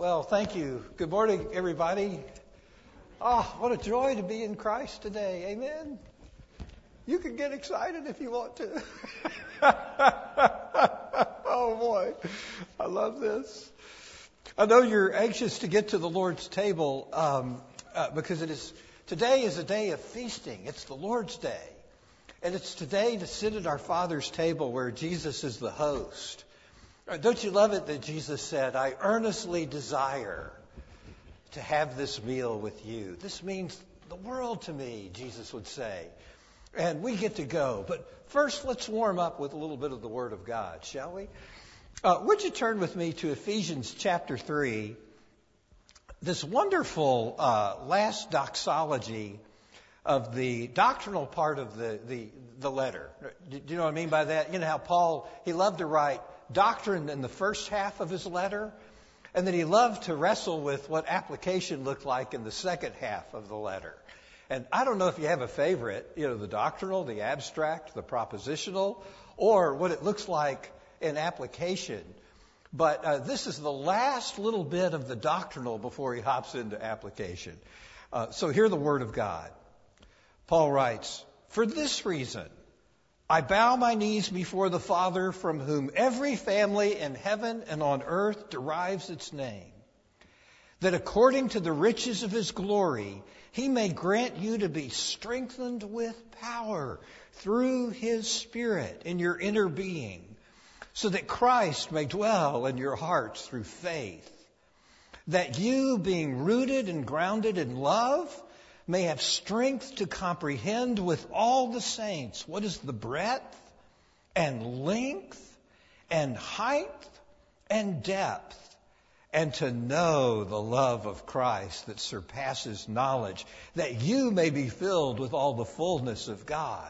Well, thank you. Good morning, everybody. Oh, what a joy to be in Christ today. Amen. You can get excited if you want to. Oh, boy. I love this. I know you're anxious to get to the Lord's table because today is a day of feasting. It's the Lord's Day. And it's today to sit at our Father's table where Jesus is the host. Don't you love it that Jesus said, I earnestly desire to have this meal with you. This means the world to me, Jesus would say. And we get to go. But first, let's warm up with a little bit of the Word of God, shall we? Would you turn with me to Ephesians chapter 3, this wonderful last doxology of the doctrinal part of the letter. Do you know what I mean by that? You know how Paul, he loved to write doctrine in the first half of his letter, and then he loved to wrestle with what application looked like in the second half of the letter. And I don't know if you have a favorite, the doctrinal, the abstract, the propositional, or what it looks like in application. But this is the last little bit of the doctrinal before he hops into application. So hear the Word of God. Paul writes, "For this reason, I bow my knees before the Father, from whom every family in heaven and on earth derives its name, that according to the riches of his glory, he may grant you to be strengthened with power through his Spirit in your inner being, so that Christ may dwell in your hearts through faith, that you, being rooted and grounded in love, may have strength to comprehend with all the saints what is the breadth and length and height and depth, and to know the love of Christ that surpasses knowledge, that you may be filled with all the fullness of God.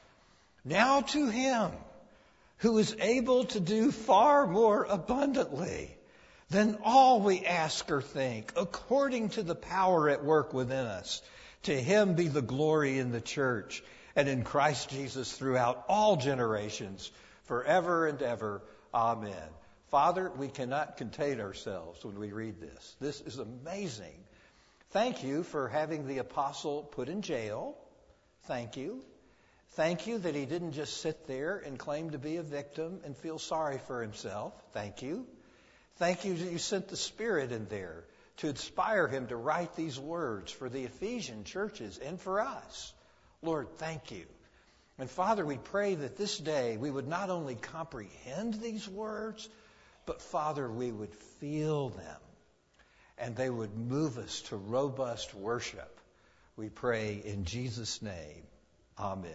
Now to him who is able to do far more abundantly than all we ask or think, according to the power at work within us. To him be the glory in the church and in Christ Jesus throughout all generations, forever and ever. Amen." Father, we cannot contain ourselves when we read this. This is amazing. Thank you for having the apostle put in jail. Thank you. Thank you that he didn't just sit there and claim to be a victim and feel sorry for himself. Thank you. Thank you that you sent the Spirit in there to inspire him to write these words for the Ephesian churches and for us. Lord, thank you. And Father, we pray that this day we would not only comprehend these words, but Father, we would feel them and they would move us to robust worship. We pray in Jesus' name. Amen.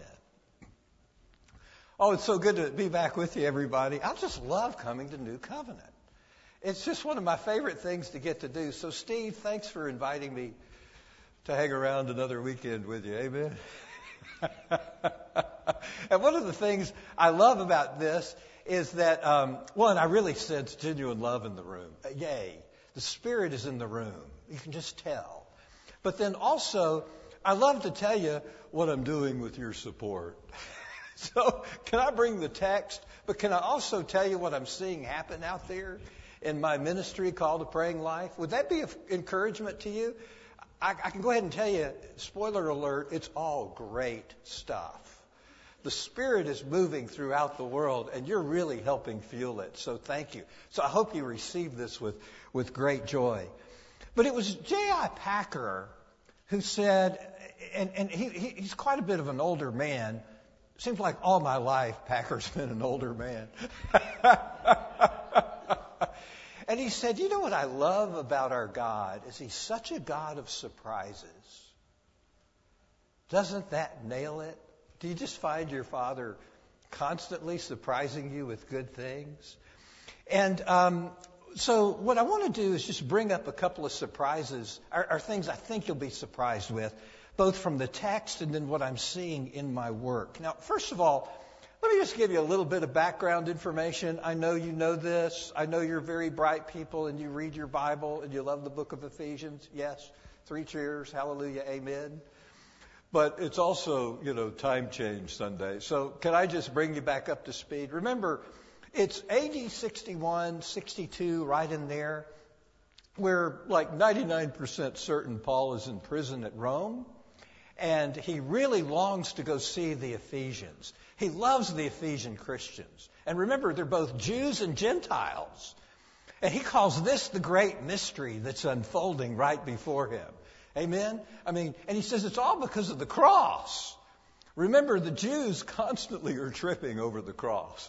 Oh, it's so good to be back with you, everybody. I just love coming to New Covenant. It's just one of my favorite things to get to do. So, Steve, thanks for inviting me to hang around another weekend with you. Amen. And one of the things I love about this is that, one, I really sense genuine love in the room. Yay. The Spirit is in the room. You can just tell. But then also, I love to tell you what I'm doing with your support. So, can I bring the text? But can I also tell you what I'm seeing happen out there in my ministry called A Praying Life? Would that be of encouragement to you? I can go ahead and tell you, spoiler alert, it's all great stuff. The Spirit is moving throughout the world, and you're really helping fuel it. So thank you. So I hope you receive this with great joy. But it was J.I. Packer who said, and he's quite a bit of an older man. Seems like all my life Packer's been an older man. And he said, you know what I love about our God is he's such a God of surprises. Doesn't that nail it? Do you just find your Father constantly surprising you with good things? And so what I want to do is just bring up a couple of surprises, or things I think you'll be surprised with, both from the text and then what I'm seeing in my work. Now, first of all, let me just give you a little bit of background information. I know you know this. I know you're very bright people and you read your Bible and you love the book of Ephesians. Yes, 3 cheers, hallelujah, amen. But it's also, time change Sunday. So can I just bring you back up to speed? Remember, it's AD 61, 62, right in there. we're like 99% certain Paul is in prison at Rome, and he really longs to go see the Ephesians. He loves the Ephesian Christians. And remember, they're both Jews and Gentiles. And he calls this the great mystery that's unfolding right before him. Amen? And he says it's all because of the cross. Remember, the Jews constantly are tripping over the cross.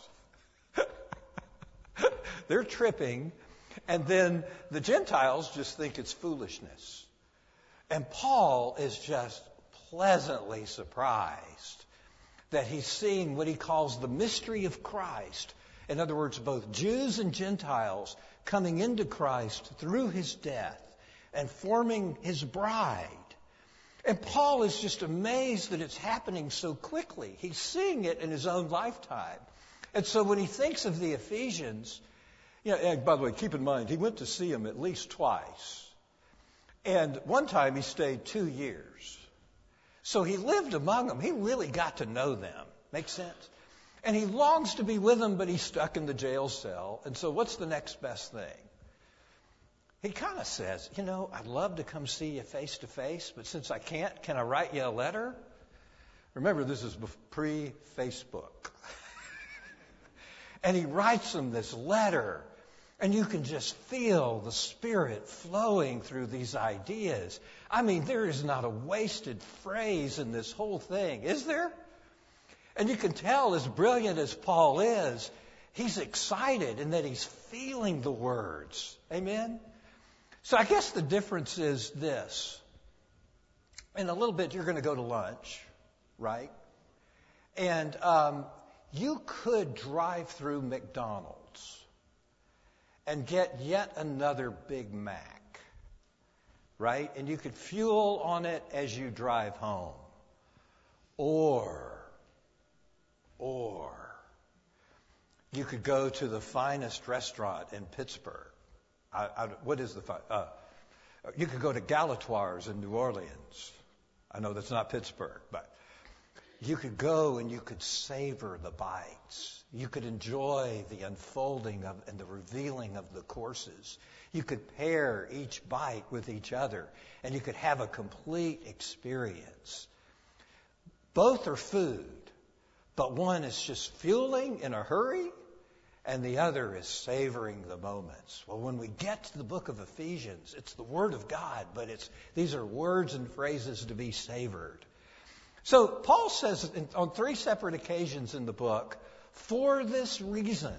They're tripping, and then the Gentiles just think it's foolishness. And Paul is just pleasantly surprised that he's seeing what he calls the mystery of Christ. In other words, both Jews and Gentiles coming into Christ through his death and forming his bride. And Paul is just amazed that it's happening so quickly. He's seeing it in his own lifetime. And so when he thinks of the Ephesians, and by the way, keep in mind, he went to see them at least twice. And one time he stayed 2 years. So he lived among them. He really got to know them. Make sense? And he longs to be with them, but he's stuck in the jail cell. And so what's the next best thing? He kind of says, I'd love to come see you face to face, but since I can't, can I write you a letter? Remember, this is pre-Facebook. And he writes them this letter. And you can just feel the Spirit flowing through these ideas. There is not a wasted phrase in this whole thing, is there? And you can tell, as brilliant as Paul is, he's excited and that he's feeling the words. Amen? So I guess the difference is this. In a little bit, you're going to go to lunch, right? And you could drive through McDonald's and get yet another Big Mac, right? And you could fuel on it as you drive home. Or you could go to the finest restaurant in Pittsburgh. What is you could go to Galatoire's in New Orleans. I know that's not Pittsburgh, but you could go and you could savor the bites. You could enjoy the unfolding and the revealing of the courses. You could pair each bite with each other, and you could have a complete experience. Both are food, but one is just fueling in a hurry, and the other is savoring the moments. Well, when we get to the book of Ephesians, it's the Word of God, but these are words and phrases to be savored. So Paul says on 3 separate occasions in the book, for this reason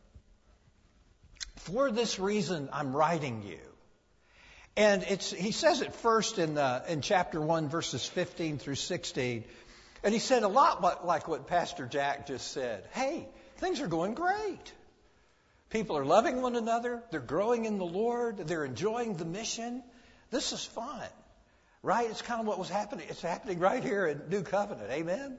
I'm writing you. And he says it first in chapter 1, verses 15 through 16. And he said a lot like what Pastor Jack just said. Hey, things are going great. People are loving one another. They're growing in the Lord. They're enjoying the mission. This is fun. Right? It's kind of what was happening. It's happening right here in New Covenant. Amen?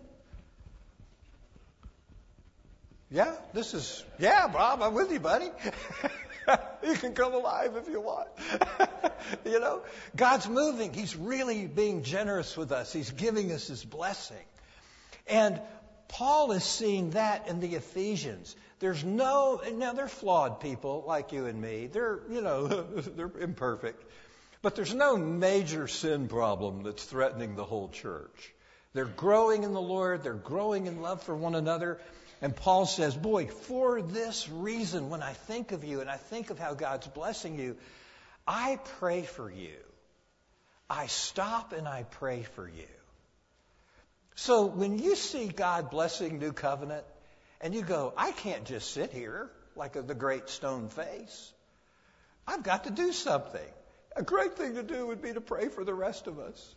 Yeah, Bob, I'm with you, buddy. You can come alive if you want. God's moving. He's really being generous with us. He's giving us His blessing. And Paul is seeing that in the Ephesians. Now they're flawed people like you and me. They're imperfect. But there's no major sin problem that's threatening the whole church. They're growing in the Lord. They're growing in love for one another. And Paul says, boy, for this reason, when I think of you and I think of how God's blessing you, I pray for you. I stop and I pray for you. So when you see God blessing New Covenant and you go, I can't just sit here like the great stone face. I've got to do something. A great thing to do would be to pray for the rest of us.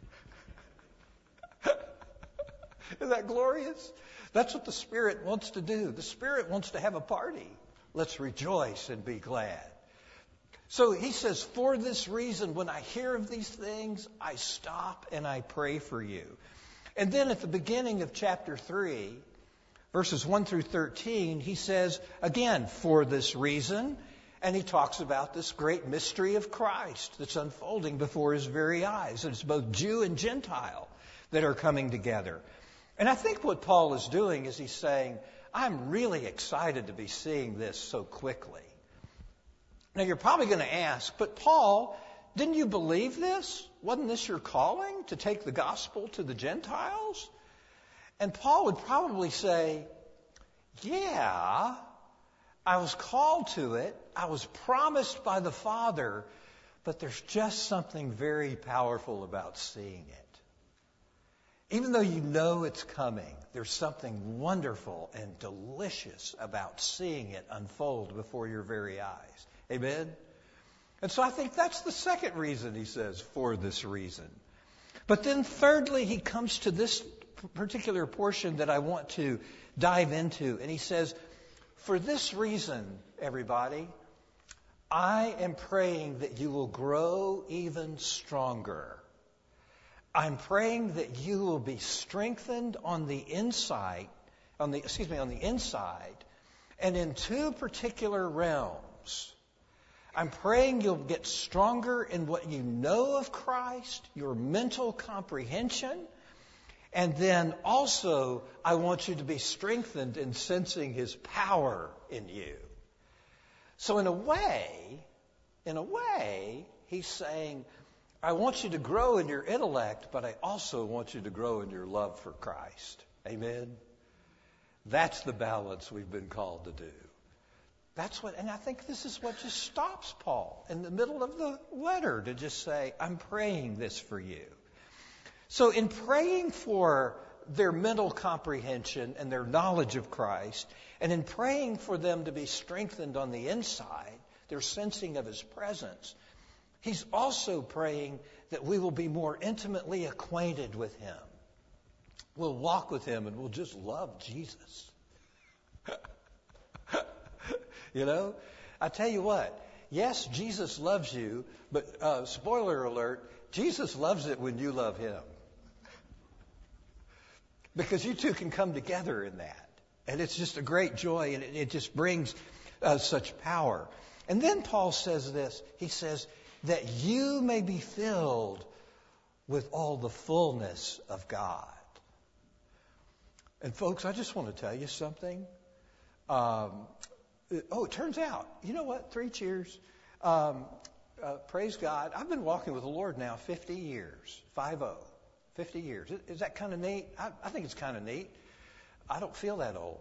Isn't that glorious? That's what the Spirit wants to do. The Spirit wants to have a party. Let's rejoice and be glad. So he says, for this reason, when I hear of these things, I stop and I pray for you. And then at the beginning of chapter 3, verses 1 through 13, he says, again, for this reason, and he talks about this great mystery of Christ that's unfolding before his very eyes. And it's both Jew and Gentile that are coming together. And I think what Paul is doing is he's saying, I'm really excited to be seeing this so quickly. Now, you're probably going to ask, but Paul, didn't you believe this? Wasn't this your calling, to take the gospel to the Gentiles? And Paul would probably say, yeah, I was called to it. I was promised by the Father, but there's just something very powerful about seeing it. Even though you know it's coming, there's something wonderful and delicious about seeing it unfold before your very eyes. Amen? And so I think that's the second reason he says, for this reason. But then thirdly, he comes to this particular portion that I want to dive into. And he says, for this reason, everybody, I am praying that you will grow even stronger. I'm praying that you will be strengthened on the inside, on the inside, and in two particular realms. I'm praying you'll get stronger in what you know of Christ, your mental comprehension, and then also I want you to be strengthened in sensing His power in you. So in a way, he's saying, I want you to grow in your intellect, but I also want you to grow in your love for Christ. Amen? That's the balance we've been called to do. And I think this is what just stops Paul in the middle of the letter to just say, I'm praying this for you. So in praying for their mental comprehension and their knowledge of Christ, and in praying for them to be strengthened on the inside, their sensing of His presence, he's also praying that we will be more intimately acquainted with Him. We'll walk with Him and we'll just love Jesus. You know, I tell you what, yes, Jesus loves you, but spoiler alert, Jesus loves it when you love Him. Because you two can come together in that. And it's just a great joy, and it just brings such power. And then Paul says this. He says, that you may be filled with all the fullness of God. And folks, I just want to tell you something. It turns out, you know what? 3 cheers. Praise God. I've been walking with the Lord now 50 years. 50 years. Is that kind of neat? I think it's kind of neat. I don't feel that old.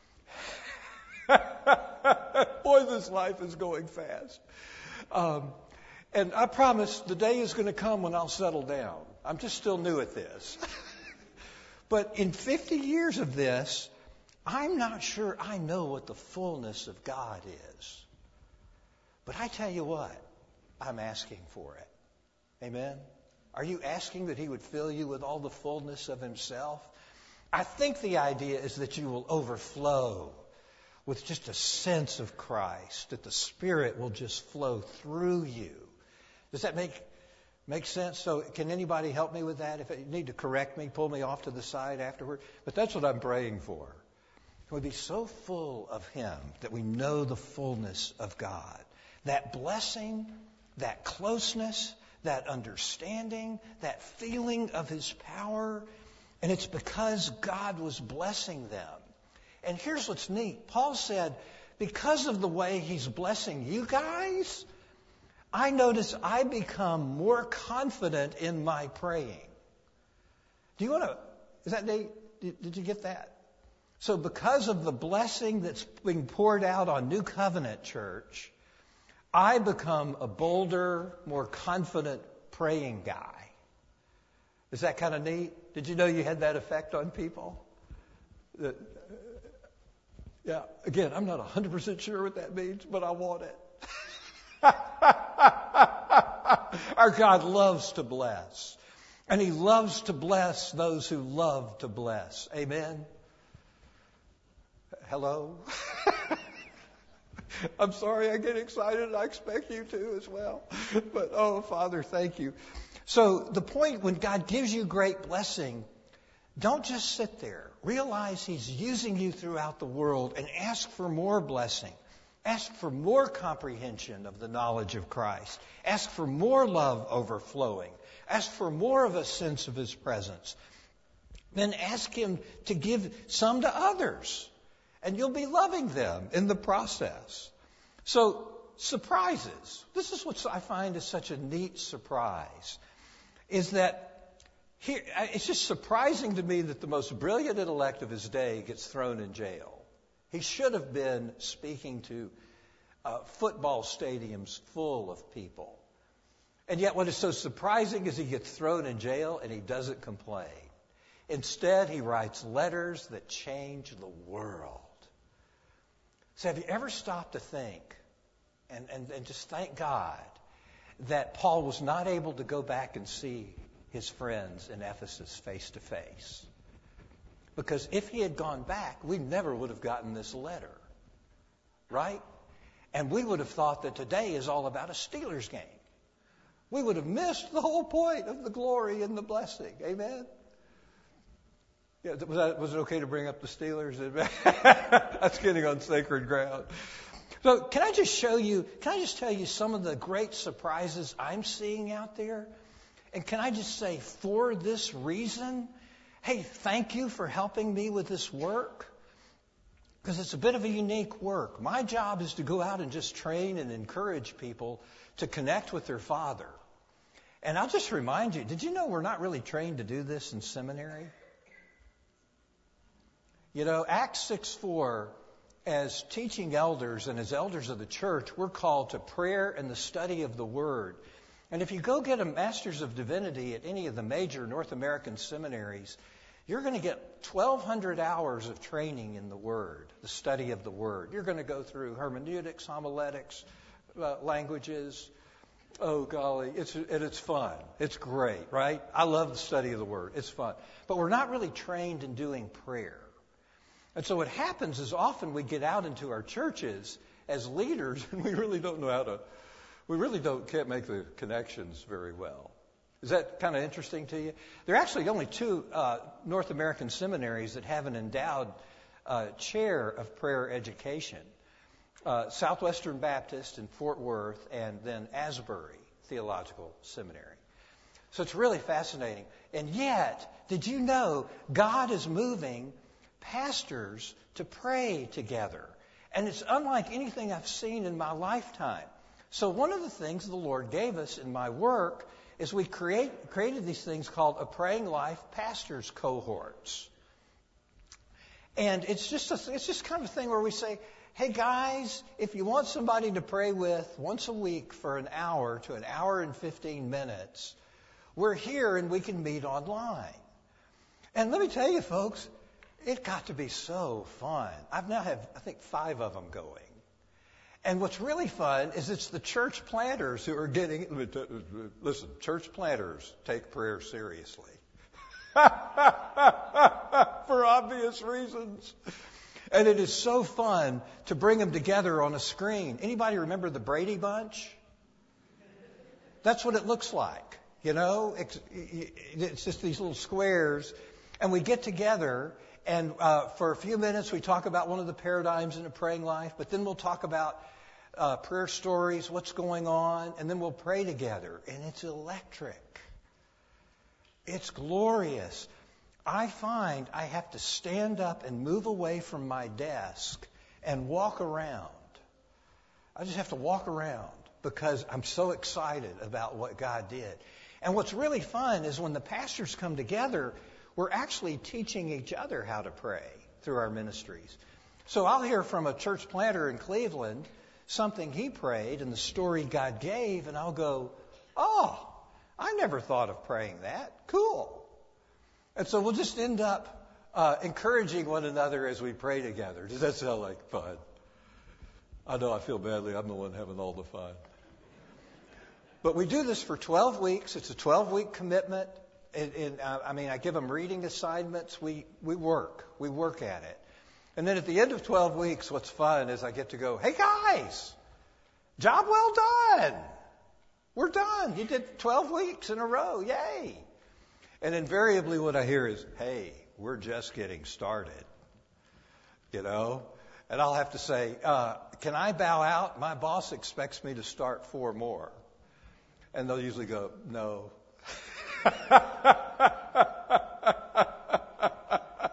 Boy, this life is going fast. And I promise the day is going to come when I'll settle down. I'm just still new at this. But in 50 years of this, I'm not sure I know what the fullness of God is. But I tell you what, I'm asking for it. Amen? Are you asking that He would fill you with all the fullness of Himself? I think the idea is that you will overflow with just a sense of Christ, that the Spirit will just flow through you. Does that make sense? So can anybody help me with that? If you need to correct me, pull me off to the side afterward. But that's what I'm praying for. We'll be so full of Him that we know the fullness of God. That blessing, that closeness, that understanding, that feeling of His power. And it's because God was blessing them. And here's what's neat. Paul said, because of the way He's blessing you guys, I notice I become more confident in my praying. Is that neat? Did you get that? So because of the blessing that's being poured out on New Covenant Church, I become a bolder, more confident praying guy. Is that kind of neat? Did you know you had that effect on people? Yeah, again, I'm not 100% sure what that means, but I want it. Our God loves to bless. And He loves to bless those who love to bless. Amen? Hello? I'm sorry I get excited. I expect you to as well. But, oh, Father, thank you. So the point, when God gives you great blessing, don't just sit there. Realize He's using you throughout the world, and ask for more blessing. Ask for more comprehension of the knowledge of Christ. Ask for more love overflowing. Ask for more of a sense of His presence. Then ask Him to give some to others. And you'll be loving them in the process. So surprises. This is what I find is such a neat surprise, is that here, it's just surprising to me that the most brilliant intellect of his day gets thrown in jail. He should have been speaking to football stadiums full of people. And yet what is so surprising is he gets thrown in jail and he doesn't complain. Instead, he writes letters that change the world. So have you ever stopped to think and just thank God that Paul was not able to go back and see his friends in Ephesus face to face? Because if he had gone back, we never would have gotten this letter. Right? And we would have thought that today is all about a Steelers game. We would have missed the whole point of the glory and the blessing. Amen? Yeah, was it okay to bring up the Steelers? That's getting on sacred ground. So can I just tell you some of the great surprises I'm seeing out there? And can I just say, for this reason, hey, thank you for helping me with this work. Because it's a bit of a unique work. My job is to go out and just train and encourage people to connect with their Father. And I'll just remind you, did you know we're not really trained to do this in seminary? You know, Acts 6:4, as teaching elders and as elders of the church, we're called to prayer and the study of the Word. And if you go get a Master's of Divinity at any of the major North American seminaries, you're going to get 1,200 hours of training in the Word, the study of the Word. You're going to go through hermeneutics, homiletics, languages. Oh, golly, it's fun. It's great, right? I love the study of the Word. It's fun. But we're not really trained in doing prayer. And so what happens is often we get out into our churches as leaders and we really don't know how to, can't make the connections very well. Is that kind of interesting to you? There are actually only two North American seminaries that have an endowed chair of prayer education. Southwestern Baptist in Fort Worth and then Asbury Theological Seminary. So it's really fascinating. And yet, did you know God is moving pastors to pray together? And it's unlike anything I've seen in my lifetime. So one of the things the Lord gave us in my work is we created these things called a Praying Life Pastors Cohorts. And it's just kind of a thing where we say, hey guys, if you want somebody to pray with once a week for an hour to an hour and 15 minutes, we're here and we can meet online. And let me tell you folks, it got to be so fun. I've now have, I think, 5 of them going. And what's really fun is it's the church planters who are getting, listen, church planters take prayer seriously. For obvious reasons. And it is so fun to bring them together on a screen. Anybody remember the Brady Bunch? That's what it looks like. You know, it's just these little squares. And we get together and for a few minutes we talk about one of the paradigms in a praying life. But then we'll talk about prayer stories, what's going on. And then we'll pray together. And it's electric. It's glorious. I find I have to stand up and move away from my desk and walk around. I just have to walk around because I'm so excited about what God did. And what's really fun is when the pastors come together, we're actually teaching each other how to pray through our ministries. So I'll hear from a church planter in Cleveland something he prayed and the story God gave, and I'll go, oh, I never thought of praying that. Cool. And so we'll just end up encouraging one another as we pray together. Does that sound like fun? I know I feel badly. I'm the one having all the fun. But we do this for 12 weeks. It's a 12-week commitment. I give them reading assignments. We work at it. And then at the end of 12 weeks, what's fun is I get to go, hey guys, job well done. We're done. You did 12 weeks in a row. Yay. And invariably what I hear is, hey, we're just getting started. You know? And I'll have to say, can I bow out? My boss expects me to start 4 more. And they'll usually go, no.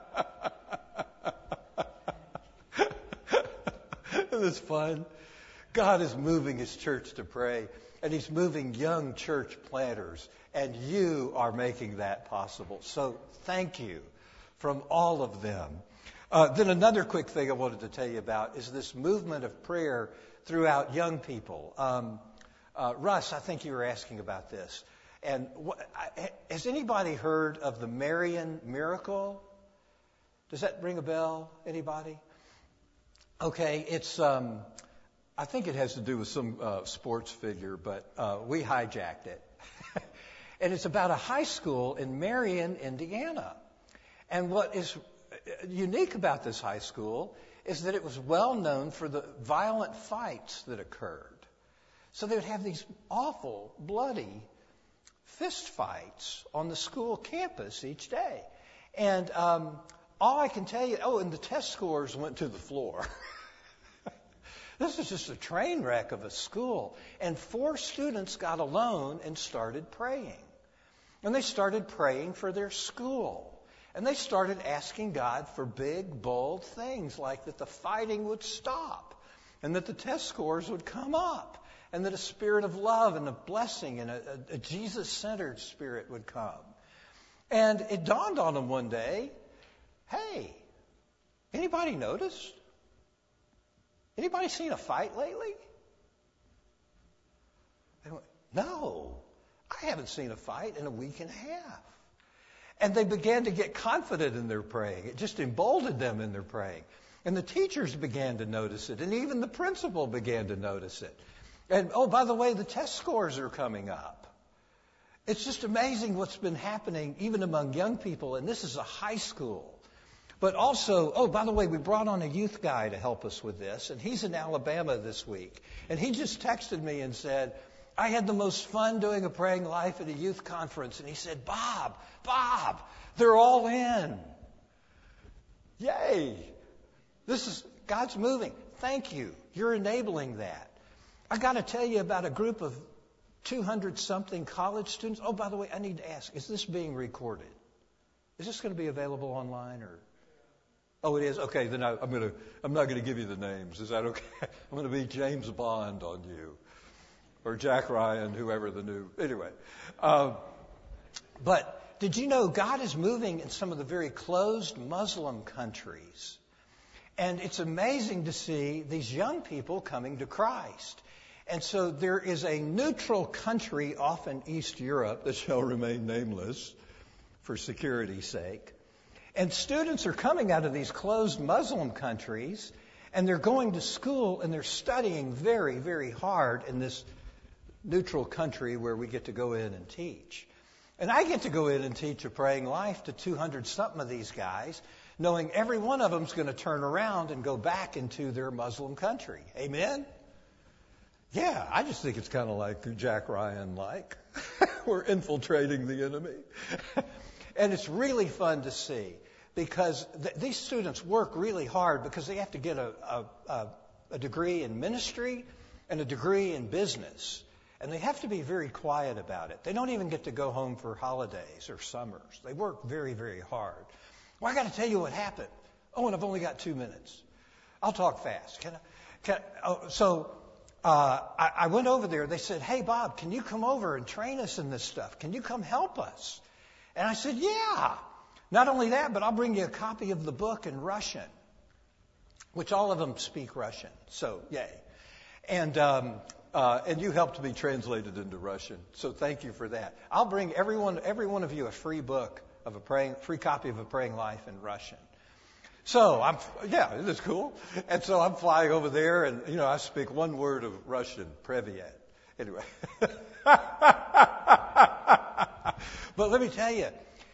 And it's fun. God is moving His church to pray, and He's moving young church planters, and you are making that possible. So thank you from all of them. Then another quick thing I wanted to tell you about is this movement of prayer throughout young people. Russ, I think you were asking about this. And has anybody heard of the Marian miracle? Does that ring a bell? Anybody? Okay, it's I think it has to do with some sports figure, but we hijacked it. And it's about a high school in Marion, Indiana. And what is unique about this high school is that it was well known for the violent fights that occurred. So they would have these awful, bloody fist fights on the school campus each day. And all I can tell you, and the test scores went to the floor. This is just a train wreck of a school. And 4 students got alone and started praying. And they started praying for their school. And they started asking God for big, bold things, like that the fighting would stop, and that the test scores would come up, and that a spirit of love and of blessing and a Jesus-centered spirit would come. And it dawned on them one day, hey, anybody noticed? Anybody seen a fight lately? They went, no, I haven't seen a fight in a week and a half. And they began to get confident in their praying. It just emboldened them in their praying. And the teachers began to notice it, and even the principal began to notice it. And, by the way, the test scores are coming up. It's just amazing what's been happening even among young people, and this is a high school. But also, by the way, we brought on a youth guy to help us with this, and he's in Alabama this week. And he just texted me and said, I had the most fun doing a praying life at a youth conference. And he said, Bob, they're all in. Yay. God's moving. Thank you. You're enabling that. I got to tell you about a group of 200-something college students. Oh, by the way, I need to ask, is this being recorded? Is this going to be available online or? Oh, it is? Okay, then I'm not going to give you the names. Is that okay? I'm going to be James Bond on you. Or Jack Ryan, whoever the new... Anyway. But did you know God is moving in some of the very closed Muslim countries? And it's amazing to see these young people coming to Christ. And so there is a neutral country off in East Europe that shall remain nameless for security's sake. And students are coming out of these closed Muslim countries, and they're going to school, and they're studying very, very hard in this neutral country where we get to go in and teach. And I get to go in and teach a praying life to 200-something of these guys, knowing every one of them's going to turn around and go back into their Muslim country. Amen? Yeah, I just think it's kind of like Jack Ryan-like. We're infiltrating the enemy. And it's really fun to see because these students work really hard because they have to get a degree in ministry and a degree in business. And they have to be very quiet about it. They don't even get to go home for holidays or summers. They work very, very hard. Well, I got to tell you what happened. Oh, and I've only got 2 minutes. I'll talk fast. I went over there. They said, hey, Bob, can you come over and train us in this stuff? Can you come help us? And I said, yeah. Not only that, but I'll bring you a copy of the book in Russian, which all of them speak Russian. So, yay. And you helped me translate it into Russian. So thank you for that. I'll bring every one of you a free book of free copy of A Praying Life in Russian. So isn't this cool? And so I'm flying over there, and I speak one word of Russian, Privyet. Anyway. But let me tell you,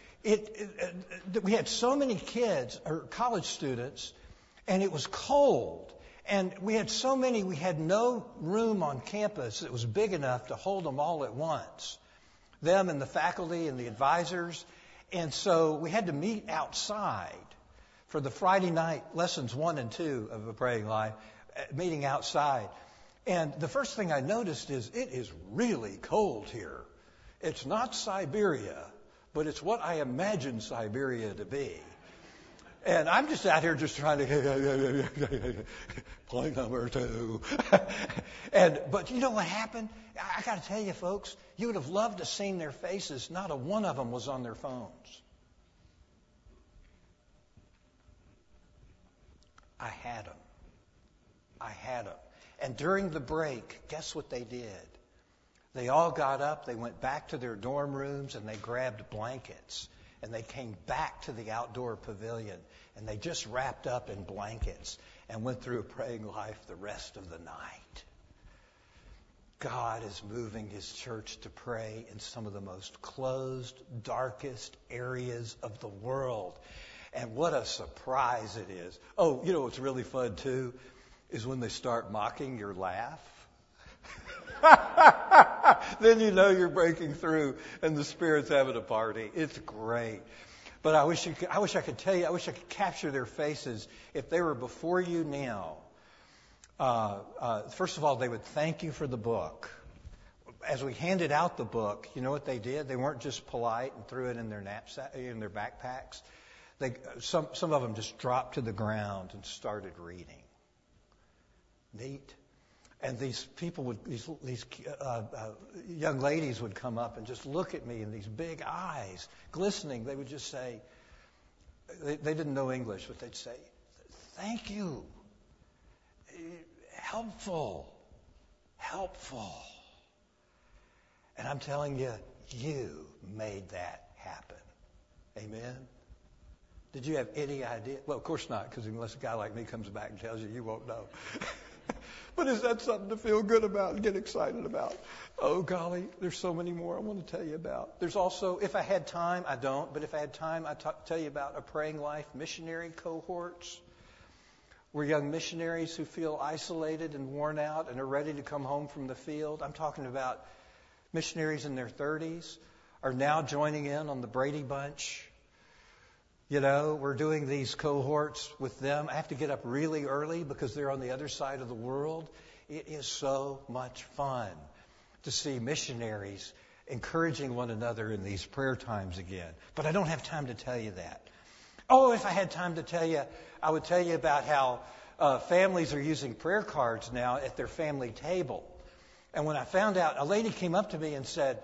we had so many kids or college students, and it was cold. And we had so many, we had no room on campus that was big enough to hold them all at once, them and the faculty and the advisors. And so we had to meet outside for the Friday night lessons 1 and 2 of A Praying Life, meeting outside. And the first thing I noticed is it is really cold here. It's not Siberia, but it's what I imagine Siberia to be. And I'm just out here just trying to point number 2. But you know what happened? I got to tell you, folks, you would have loved to seen their faces. Not a one of them was on their phones. I had them. And during the break, guess what they did? They all got up, they went back to their dorm rooms, and they grabbed blankets. And they came back to the outdoor pavilion, and they just wrapped up in blankets and went through a praying life the rest of the night. God is moving His church to pray in some of the most closed, darkest areas of the world. And what a surprise it is. Oh, you know what's really fun, too, is when they start mocking your laugh. Then you know you're breaking through and the Spirit's having a party. It's great. But I wish I could tell you, I wish I could capture their faces. If they were before you now, first of all, they would thank you for the book. As we handed out the book, you know what they did? They weren't just polite and threw it in their knapsack, in their backpacks. Some of them just dropped to the ground and started reading. Neat. And these people these young ladies would come up and just look at me in these big eyes, glistening. They would just say, they didn't know English, but they'd say, "Thank you. Helpful. And I'm telling you, you made that happen. Amen? Did you have any idea? Well, of course not, because unless a guy like me comes back and tells you, you won't know. But is that something to feel good about and get excited about? Oh, golly, there's so many more I want to tell you about. There's also, if I had time, I don't, but if I had time, I'd tell you about a Praying Life missionary cohorts. We're young missionaries who feel isolated and worn out and are ready to come home from the field. I'm talking about missionaries in their 30s are now joining in on the Brady Bunch. You know, we're doing these cohorts with them. I have to get up really early because they're on the other side of the world. It is so much fun to see missionaries encouraging one another in these prayer times again. But I don't have time to tell you that. Oh, if I had time to tell you, I would tell you about how families are using prayer cards now at their family table. And when I found out, a lady came up to me and said,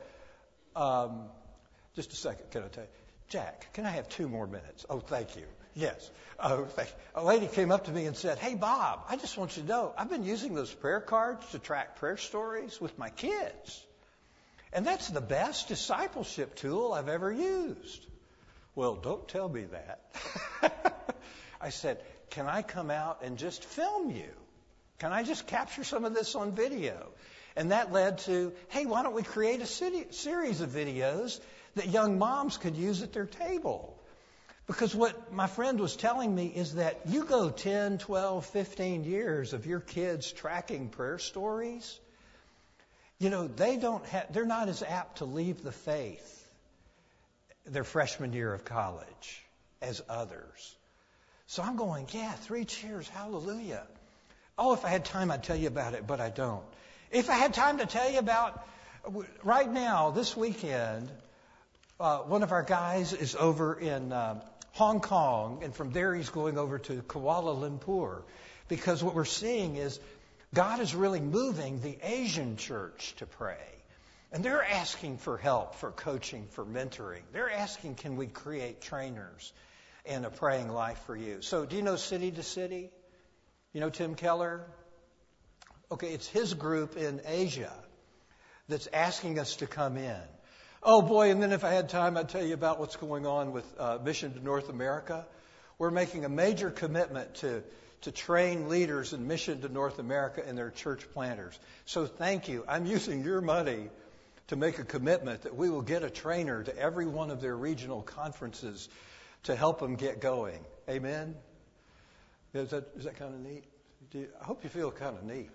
just a second, can I tell you? Jack, can I have 2 more minutes? Oh, thank you. Yes. Oh, thank you. A lady came up to me and said, "Hey, Bob, I just want you to know, I've been using those prayer cards to track prayer stories with my kids. And that's the best discipleship tool I've ever used." Well, don't tell me that. I said, "Can I come out and just film you? Can I just capture some of this on video?" And that led to, hey, why don't we create a series of videos that young moms could use at their table? Because what my friend was telling me is that you go 10, 12, 15 years of your kids tracking prayer stories, you know, they're not as apt to leave the faith their freshman year of college as others. So I'm going, yeah, 3 cheers, hallelujah. Oh, if I had time, I'd tell you about it, but I don't. If I had time to tell you about, right now, this weekend, one of our guys is over in Hong Kong, and from there he's going over to Kuala Lumpur, because what we're seeing is God is really moving the Asian church to pray. And they're asking for help, for coaching, for mentoring. They're asking, can we create trainers and a praying life for you? So do you know City to City? You know Tim Keller? Okay, it's his group in Asia that's asking us to come in. Oh, boy, and then if I had time, I'd tell you about what's going on with Mission to North America. We're making a major commitment to train leaders in Mission to North America and their church planters. So thank you. I'm using your money to make a commitment that we will get a trainer to every one of their regional conferences to help them get going. Amen? Is that kind of neat? I hope you feel kind of neat.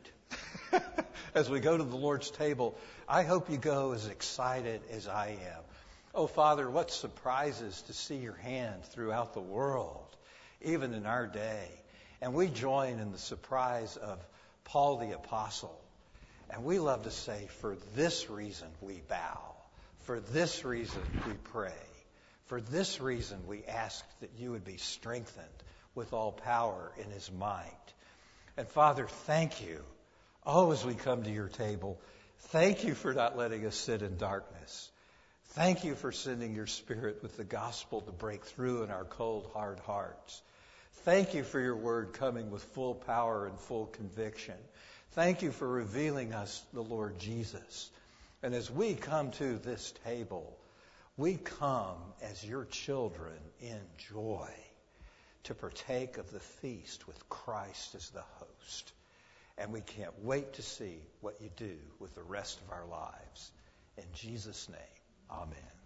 As we go to the Lord's table, I hope you go as excited as I am. Oh, Father, what surprises to see your hand throughout the world, even in our day. And we join in the surprise of Paul the Apostle. And we love to say, for this reason we bow. For this reason we pray. For this reason, we ask that you would be strengthened with all power in his might. And Father, thank you. Oh, as we come to your table, thank you for not letting us sit in darkness. Thank you for sending your Spirit with the gospel to break through in our cold, hard hearts. Thank you for your word coming with full power and full conviction. Thank you for revealing us the Lord Jesus. And as we come to this table, we come as your children in joy to partake of the feast with Christ as the host. And we can't wait to see what you do with the rest of our lives. In Jesus' name, amen.